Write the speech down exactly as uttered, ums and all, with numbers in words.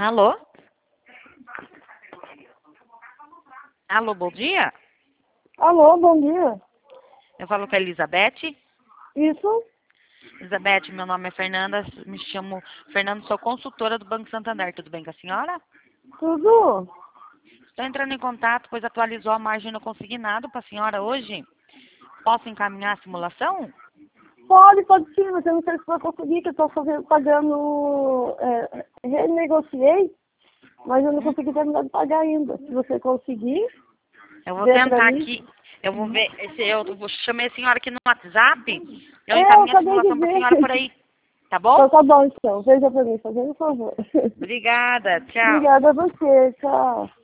Alô? Alô, bom dia? Alô, bom dia. Eu falo com a Elizabeth. Isso? Elizabeth, meu nome é Fernanda, me chamo Fernanda, sou consultora do Banco Santander. Tudo bem com a senhora? Tudo? Estou entrando em contato, pois atualizou a margem no consignado para a senhora hoje. Posso encaminhar a simulação? Pode, pode sim, mas eu não sei se vai conseguir, que eu estou fazendo, pagando, é, renegociei, mas eu não Hum? consegui terminar de pagar ainda. Se você conseguir, Eu vou dê pra tentar mim. aqui. Eu vou ver. Esse, eu vou- chamei a senhora aqui no WhatsApp. Eu É, eu encaminho a acabei de simulação para a ver. senhora por aí. Tá bom? Então tá bom, então. Veja pra mim, fazendo um favor. Obrigada. Tchau. Obrigada a você, tchau.